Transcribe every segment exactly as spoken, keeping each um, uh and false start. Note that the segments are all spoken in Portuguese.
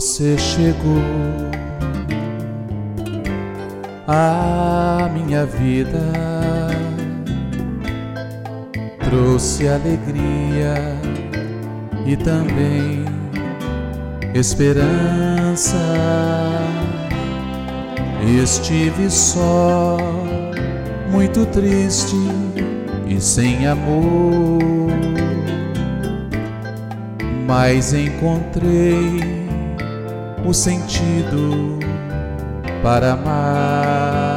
Você chegou à minha vida, trouxe alegria e também esperança. Estive só, muito triste e sem amor, mas encontrei o sentido para amar.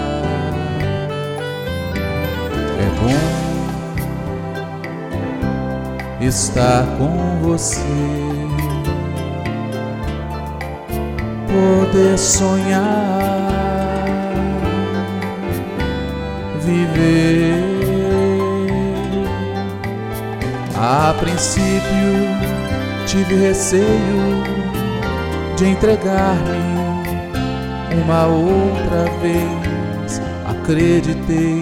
É bom estar com você, poder sonhar, viver. A princípio tive receio de entregar-me, uma outra vez acreditei,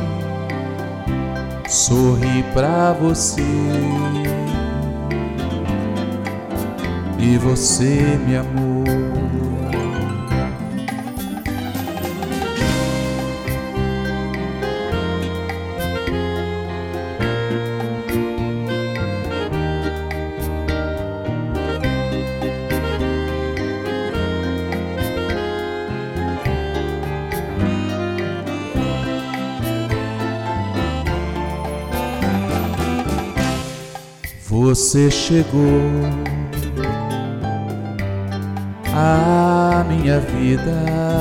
sorri pra você e você me amou. Você chegou à minha vida,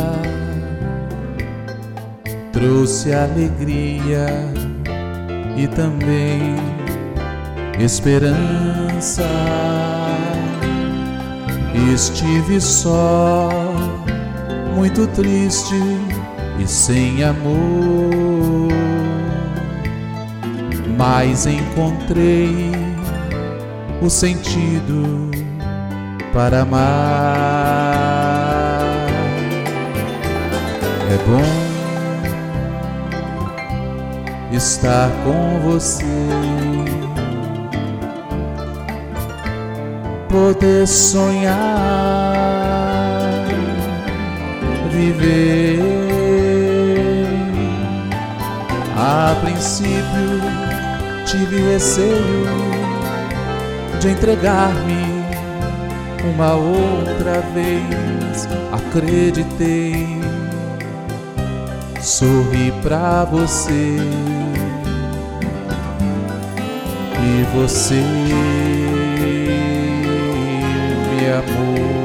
trouxe alegria e também esperança. Estive só, muito triste e sem amor, mas encontrei o sentido para amar. É bom estar com você, poder sonhar, viver. A princípio tive receio de entregar-me, uma outra vez acreditei, sorri pra você e você me amou.